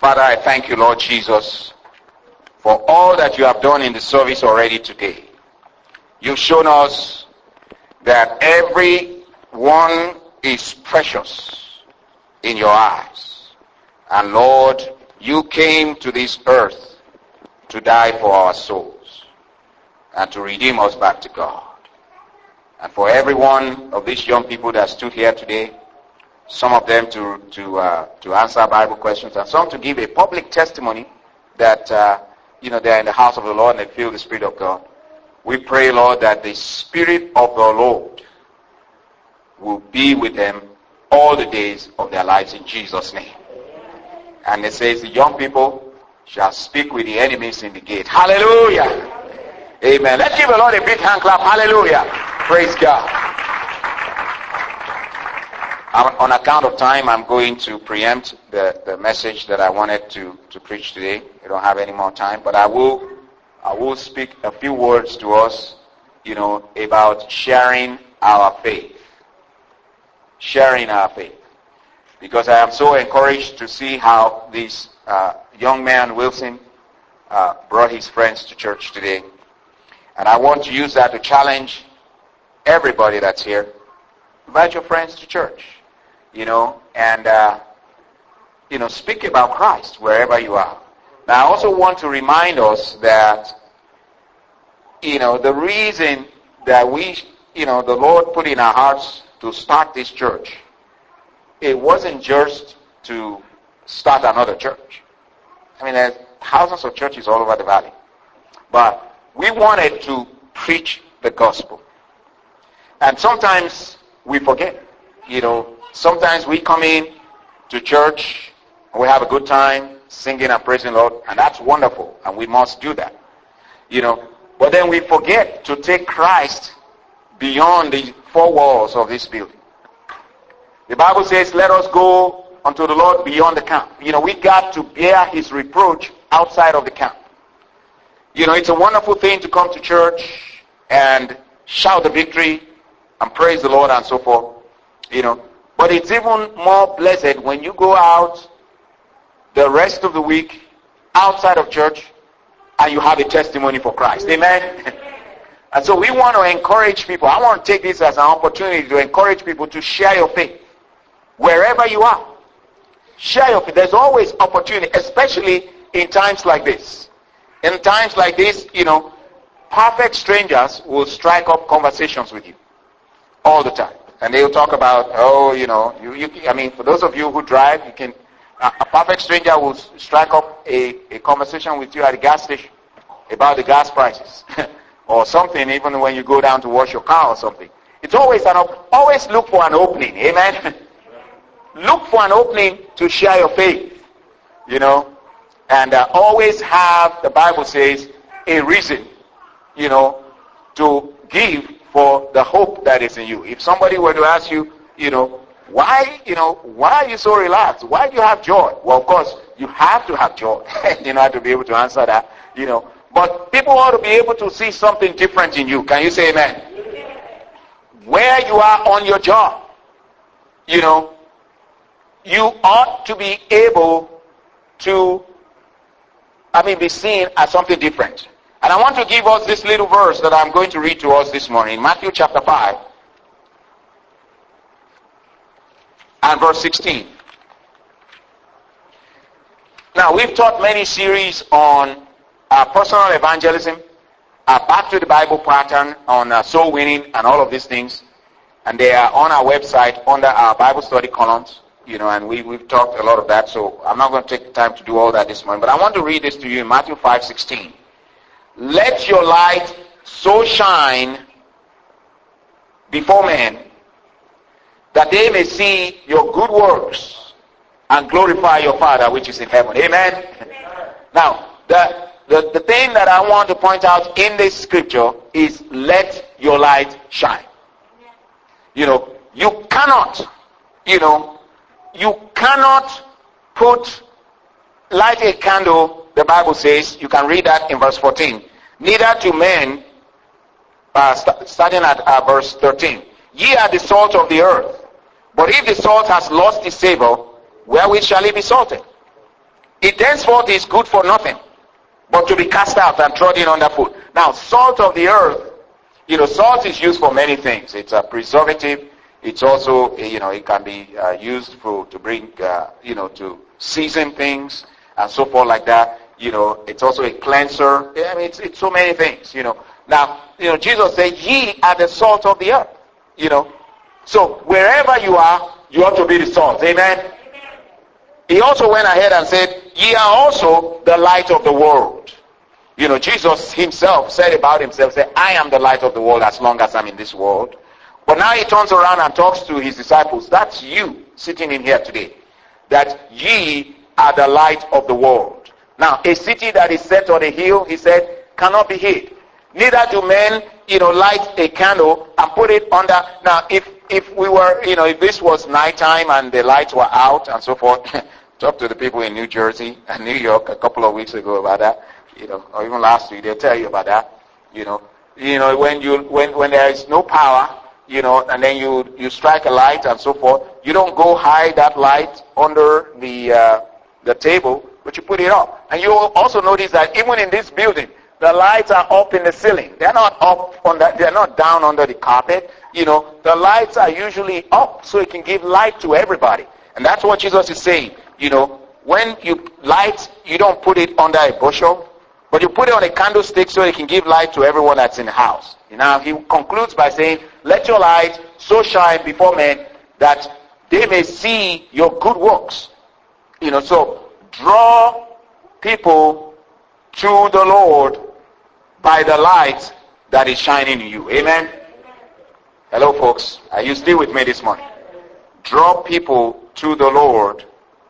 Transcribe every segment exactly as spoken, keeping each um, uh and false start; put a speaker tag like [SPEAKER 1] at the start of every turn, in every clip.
[SPEAKER 1] Father, I thank you, Lord Jesus, for all that you have done in the service already today. You've shown us that everyone is precious in your eyes. And Lord, you came to this earth to die for our souls and to redeem us back to God. And for every one of these young people that stood here today, some of them to to uh, to answer Bible questions, and some to give a public testimony that uh, you know they're in the house of the Lord and they feel the Spirit of God. We pray, Lord, that the Spirit of the Lord will be with them all the days of their lives in Jesus' name. And it says the young people shall speak with the enemies in the gate. Hallelujah. Amen. Let's give the Lord a big hand clap. Hallelujah. Praise God. On account of time, I'm going to preempt the, the message that I wanted to, to preach today. I don't have any more time, but I will I will speak a few words to us, you know, about sharing our faith. Sharing our faith. Because I am so encouraged to see how this uh, young man, Wilson, uh, brought his friends to church today. And I want to use that to challenge everybody that's here. Invite your friends to church, you know, and, uh, you know, speak about Christ wherever you are. Now, I also want to remind us that, you know, the reason that we, you know, the Lord put in our hearts to start this church, it wasn't just to start another church. I mean, there's thousands of churches all over the valley. But we wanted to preach the gospel. And sometimes we forget, you know, sometimes we come in to church and we have a good time singing and praising the Lord, and that's wonderful, and we must do that, you know. But then we forget to take Christ beyond the four walls of this building. The Bible says, let us go unto the Lord beyond the camp. You know, we got to bear his reproach outside of the camp. You know, it's a wonderful thing to come to church and shout the victory and praise the Lord and so forth, you know. But it's even more blessed when you go out the rest of the week outside of church and you have a testimony for Christ. Amen? And so we want to encourage people. I want to take this as an opportunity to encourage people to share your faith wherever you are. Share your faith. There's always opportunity, especially in times like this. In times like this, you know, perfect strangers will strike up conversations with you all the time. And they'll talk about, oh, you know, you, you, I mean, for those of you who drive, you can, uh, a perfect stranger will strike up a, a conversation with you at the gas station about the gas prices or something, even when you go down to wash your car or something. It's always an op- always look for an opening. Amen. Look for an opening to share your faith, you know, and uh, always have, the Bible says, a reason, you know, to give for the hope that is in you. If somebody were to ask you, you know, why, you know, why are you so relaxed? Why do you have joy? Well, of course, you have to have joy, you know, to be able to answer that, you know. But people ought to be able to see something different in you. Can you say amen? Where you are on your job, you know, you ought to be able to, I mean, be seen as something different. And I want to give us this little verse that I'm going to read to us this morning. Matthew chapter five and verse sixteen. Now, we've taught many series on uh, personal evangelism, uh, back to the Bible pattern on uh, soul winning and all of these things. And they are on our website under our Bible study columns, you know, and we, we've talked a lot of that. So I'm not going to take the time to do all that this morning. But I want to read this to you in Matthew five sixteen. Let your light so shine before men that they may see your good works and glorify your Father which is in heaven. Amen? Amen. Now, the, the, the thing that I want to point out in this scripture is let your light shine. You know, you cannot, you know, you cannot put, light a candle, the Bible says, you can read that in verse fourteen. Neither to men, uh, st- starting at uh, verse thirteen. Ye are the salt of the earth. But if the salt has lost its savor, wherewith shall it be salted? it thenceforth is good for nothing, but to be cast out and trodden underfoot. Now, salt of the earth, you know, salt is used for many things. It's a preservative. It's also, you know, it can be uh, used for to bring, uh, you know, to season things and so forth like that. You know, it's also a cleanser. I mean, it's, it's so many things, you know. Now, you know, Jesus said, ye are the salt of the earth, you know. So, wherever you are, you ought to be the salt. Amen? He also went ahead and said, ye are also the light of the world. You know, Jesus himself said about himself, said, I am the light of the world as long as I'm in this world. But now he turns around and talks to his disciples. That's you sitting in here today. That ye are the light of the world. Now, a city that is set on a hill, he said, cannot be hid. Neither do men, you know, light a candle and put it under. Now, if if we were, you know, if this was nighttime and the lights were out and so forth, talk to the people in New Jersey and New York a couple of weeks ago about that, you know, or even last week, they'll tell you about that, you know. You know, when you when when there is no power, you know, and then you you strike a light and so forth, you don't go hide that light under the uh, the table, but you put it up. And you also notice that even in this building, the lights are up in the ceiling. They're not up on the, they're not down under the carpet. You know, the lights are usually up so it can give light to everybody. And that's what Jesus is saying. You know, when you light, you don't put it under a bushel, but you put it on a candlestick so it can give light to everyone that's in the house. Now, he concludes by saying, let your light so shine before men that they may see your good works. You know, so draw people to the Lord by the light that is shining in you. Amen? Hello, folks. Are you still with me this morning? Draw people to the Lord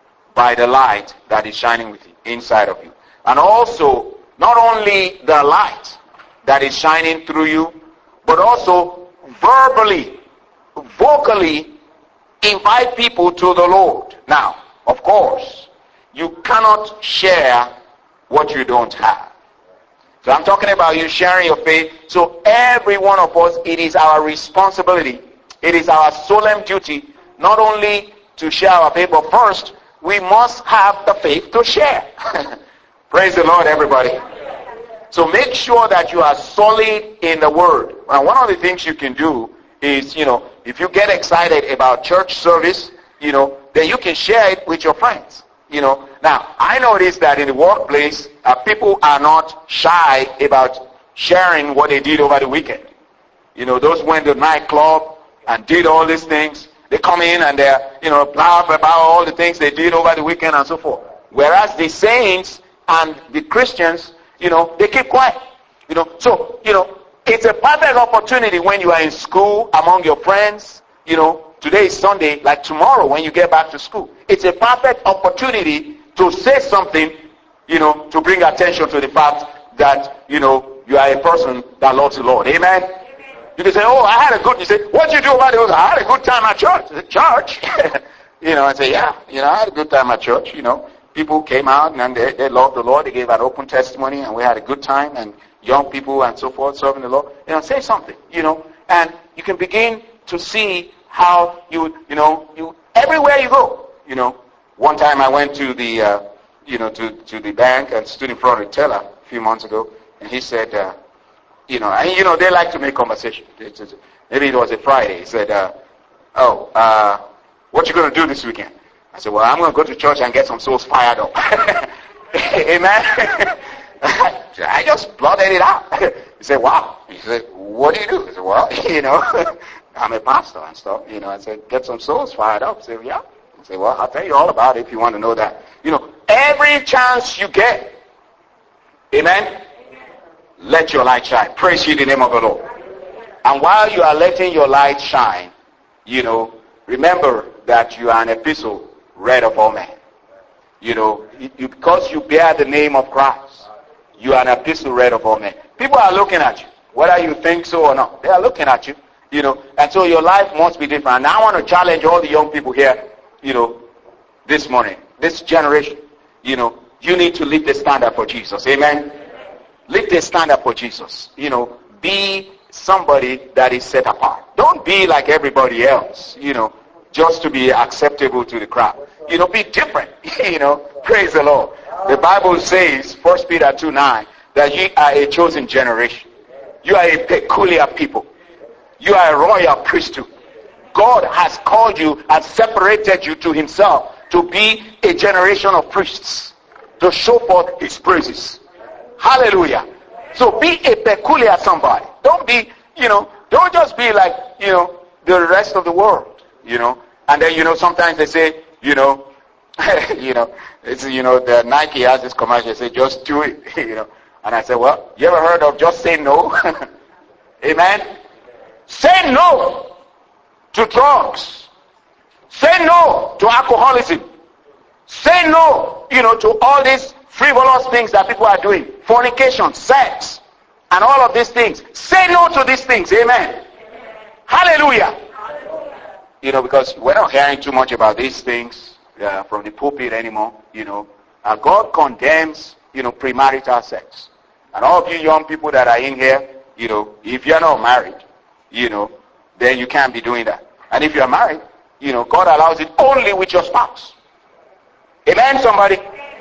[SPEAKER 1] by the light that is shining with you, inside of you. And also, not only the light that is shining through you, but also verbally, vocally invite people to the Lord. Now, of course, you cannot share what you don't have. So I'm talking about you sharing your faith. So every one of us, it is our responsibility, it is our solemn duty, not only to share our faith, but first, we must have the faith to share. Praise the Lord, everybody. So make sure that you are solid in the Word. And one of the things you can do is, you know, if you get excited about church service, you know, then you can share it with your friends. You know, now, I noticed that in the workplace, uh, people are not shy about sharing what they did over the weekend. You know, those went to the nightclub and did all these things. They come in and they're, you know, blah, blah, blah, all the things they did over the weekend and so forth. Whereas the saints and the Christians, you know, they keep quiet. You know, so, you know, it's a perfect opportunity when you are in school among your friends. You know, today is Sunday, like tomorrow when you get back to school. It's a perfect opportunity to say something, you know, to bring attention to the fact that, you know, you are a person that loves the Lord. Amen? Amen. You can say, oh, I had a good, you say, what did you do about it? I had a good time at church. I said, church? You know, I say, yeah, you know, I had a good time at church, you know. People came out and they, they loved the Lord. They gave an open testimony and we had a good time, and young people and so forth serving the Lord. You know, say something, you know, and you can begin to see how you, you know, you, everywhere you go, you know. One time I went to the, uh, you know, to, to the bank and stood in front of the teller a few months ago, and he said, uh, you know, and you know, they like to make conversation. It's, it's, maybe it was a Friday. He said, uh, oh, uh, what you going to do this weekend? I said, well, I'm going to go to church and get some souls fired up. Amen. I just blurted it out. He said, wow. He said, what do you do? I said, well, you know, I'm a pastor and stuff. You know, I said, get some souls fired up. I said, yeah. I said, well, I'll tell you all about it if you want to know that. You know, every chance you get, amen, let your light shine. Praise ye the name of the Lord. And while you are letting your light shine, you know, remember that you are an epistle read of all men. You know, you, because you bear the name of Christ, you are an epistle read of all men. People are looking at you, whether you think so or not. They are looking at you, you know, and so your life must be different. And I want to challenge all the young people here, you know, this morning, this generation, you know, you need to lift the standard for Jesus. Amen? Lift the standard for Jesus. You know, be somebody that is set apart. Don't be like everybody else, you know. just to be acceptable to the crowd. You know, be different. You know, praise the Lord. The Bible says, First Peter two nine, that ye are a chosen generation. You are a peculiar people. You are a royal priesthood. God has called you and separated you to himself to be a generation of priests, to show forth his praises. Hallelujah. So be a peculiar somebody. Don't be, you know, don't just be like, you know, the rest of the world, you know. And then, you know, sometimes they say, you know, you know, it's, you know, the Nike has this commercial, they say, just do it, you know. And I say, well, you ever heard of just say no? Amen? Say no to drugs. Say no to alcoholism. Say no, you know, to all these frivolous things that people are doing. Fornication, sex, and all of these things. Say no to these things. Amen. Amen. Hallelujah. Hallelujah. You know, because we're not hearing too much about these things uh, from the pulpit anymore. You know, uh, God condemns, you know, premarital sex. And all of you young people that are in here, you know, if you're not married, you know, then you can't be doing that. And if you're married, you know, God allows it only with your spouse. Amen, somebody?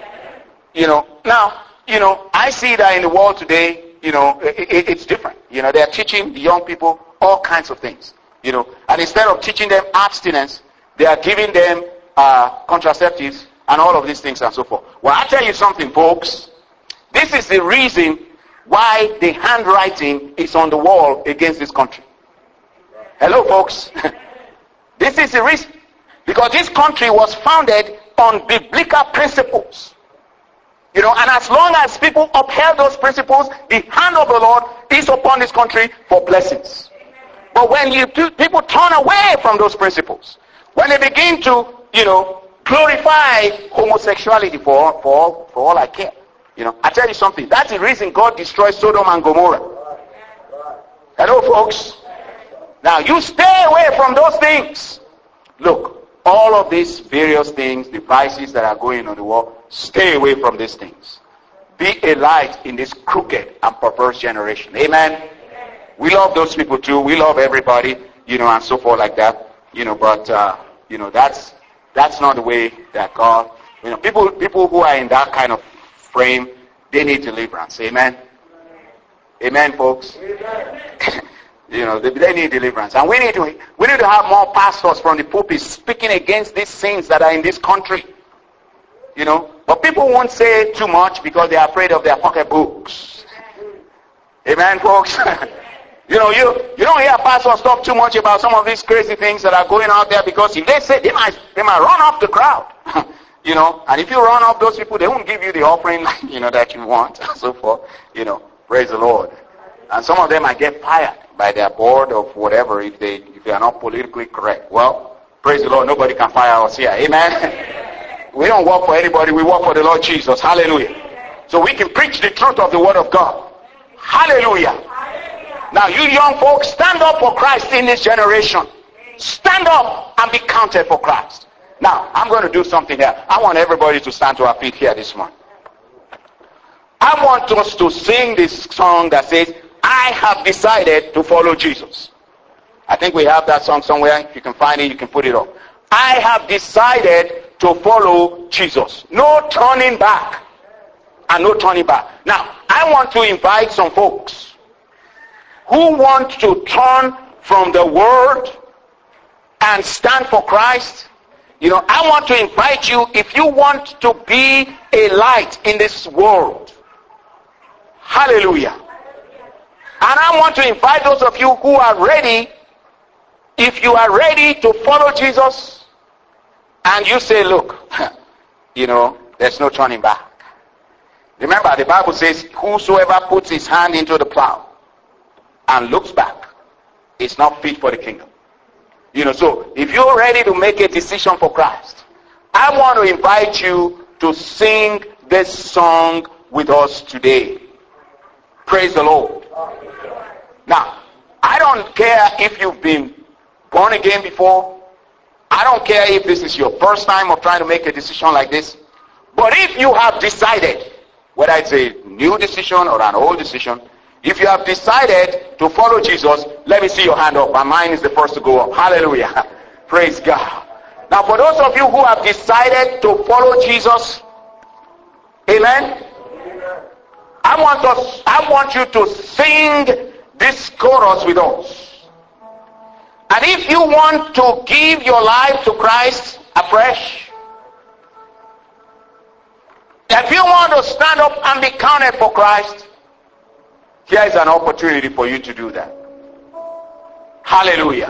[SPEAKER 1] You know, now, you know, I see that in the world today, you know, it, it, it's different. You know, they're teaching the young people all kinds of things. You know, and instead of teaching them abstinence, they are giving them uh, contraceptives and all of these things and so forth. Well, I tell you something, folks. This is the reason why the handwriting is on the wall against this country. Hello, folks. This is the reason. Because this country was founded on biblical principles. You know, and as long as people upheld those principles, the hand of the Lord is upon this country for blessings. But when you do, people turn away from those principles, when they begin to, you know, glorify homosexuality for, for, for all I care. You know, I tell you something, that's the reason God destroyed Sodom and Gomorrah. Hello, folks. Now, you stay away from those things. Look, all of these various things, devices that are going on the wall, stay away from these things. Be a light in this crooked and perverse generation. Amen? We love those people too. We love everybody, you know, and so forth like that. You know, but, uh, you know, that's that's not the way that God, you know, people, people who are in that kind of frame, they need deliverance. Amen? Amen, folks? Amen. You know, they, they need deliverance. And we need to we need to have more pastors from the pulpit speaking against these sins that are in this country. You know, but people won't say too much because they are afraid of their pocketbooks. Amen, folks? You know, you, you don't hear pastors talk too much about some of these crazy things that are going out there, because if they say, they might, they might run off the crowd. You know, and if you run off those people, they won't give you the offering, you know, that you want, and so forth. You know, praise the Lord. And some of them might get fired by their board of whatever if they if they are not politically correct. Well, praise the Lord, nobody can fire us here. Amen. We don't work for anybody, we work for the Lord Jesus. Hallelujah. So we can preach the truth of the word of God. Hallelujah. Now you young folks, stand up for Christ in this generation. Stand up and be counted for Christ. Now, I'm going to do something here. I want everybody to stand to our feet here this morning. I want us to sing this song that says, I have decided to follow Jesus. I think we have that song somewhere. If you can find it, you can put it up. I have decided to follow Jesus. No turning back. And no turning back. Now, I want to invite some folks who want to turn from the world and stand for Christ. You know, I want to invite you, if you want to be a light in this world. Hallelujah. And I want to invite those of you who are ready, if you are ready to follow Jesus, and you say, look, you know, there's no turning back. Remember, the Bible says, whosoever puts his hand into the plow and looks back is not fit for the kingdom. You know, so if you're ready to make a decision for Christ, I want to invite you to sing this song with us today. Praise the Lord. Now, I don't care if you've been born again before. I don't care if this is your first time of trying to make a decision like this. But if you have decided, whether it's a new decision or an old decision, if you have decided to follow Jesus, let me see your hand up. My mind is the first to go up. Hallelujah. Praise God. Now, for those of you who have decided to follow Jesus, amen, I want us, I want you to sing this chorus with us. And if you want to give your life to Christ afresh, if you want to stand up and be counted for Christ, here is an opportunity for you to do that. Hallelujah.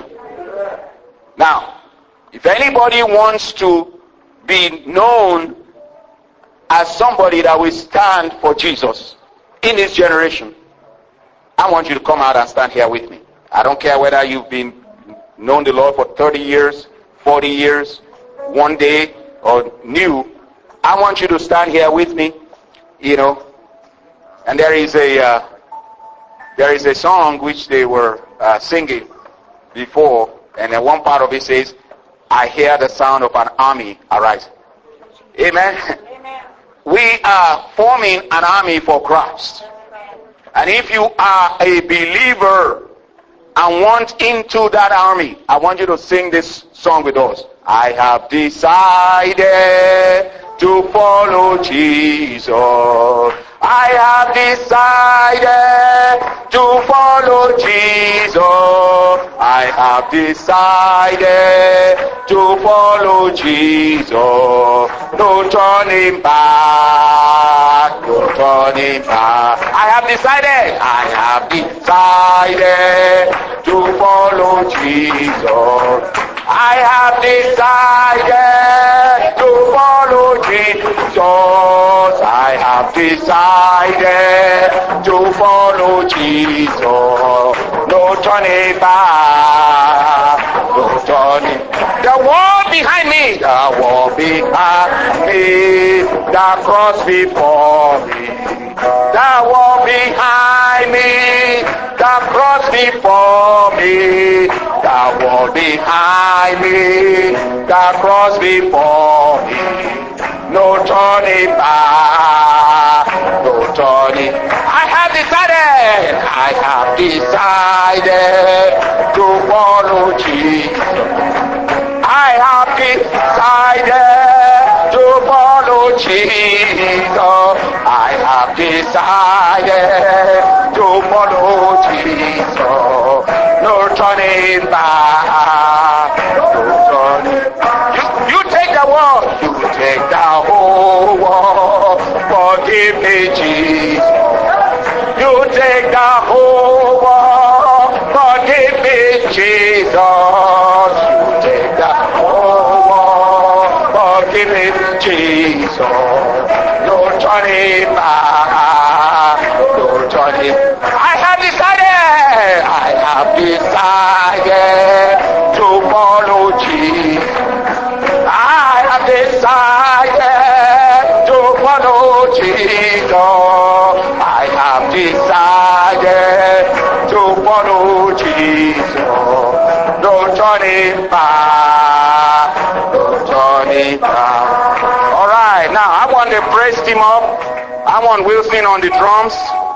[SPEAKER 1] Now, if anybody wants to be known as somebody that will stand for Jesus in this generation, I want you to come out and stand here with me. I don't care whether you've been known the Lord for thirty years, forty years, one day, or new. I want you to stand here with me, you know. And there is a uh, there is a song which they were uh, singing before, and then one part of it says, "I hear the sound of an army arise." Amen. Amen. We are forming an army for Christ. And if you are a believer and want into that army, I want you to sing this song with us. I have decided to follow Jesus. I have decided to follow Jesus. I have decided to follow Jesus. No turning back, no turning back. I have decided, I have decided to follow Jesus. I have decided to follow Jesus. I have decided to follow Jesus. No turning back, no turning. The wall behind me, the wall behind me, the cross before me. The wall behind me, the cross before me. The wall behind me, the cross before me. No turning back, no turning. I have decided, I have decided to follow Jesus. I have decided to follow Jesus. I have decided to follow Jesus. No turning back, no turning back. You, you take the world, you take the whole world. Forgive me, Jesus. You take the whole world. Forgive me, Jesus. You take the whole world. Forgive me, Jesus. No turning back, no turning. I have decided, I have decided to follow Jesus. I have decided to follow Jesus. I have decided to follow Jesus. No turning back, no turning back. All right, now I want the praise team up. I want Wilson on the drums.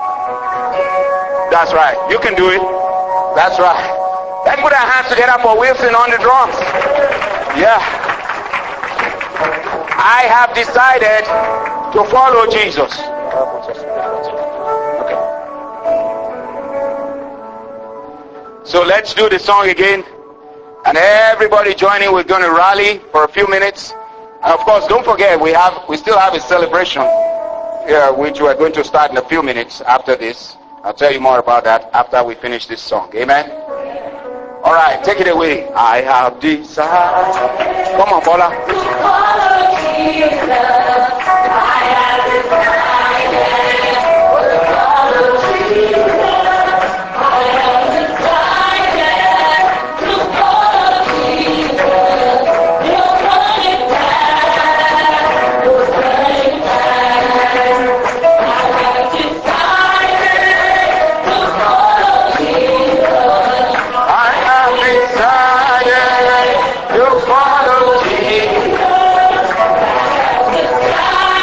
[SPEAKER 1] That's right. You can do it. That's right. Let's put our hands together for Wilson on the drums. Yeah. I have decided to follow Jesus. Okay. So let's do the song again. And everybody joining, we're going to rally for a few minutes. And of course, don't forget, we have we still have a celebration here, which we're going to start in a few minutes after this. I'll tell you more about that after we finish this song. Amen? All right, take it away. I have decided. Come on, Paula. Follow Jesus. I have decided to follow Jesus. I have decided to follow Jesus. No turning back, no turning back. I have decided to follow Jesus. I have decided to follow Jesus.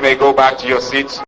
[SPEAKER 1] may go back to your seats.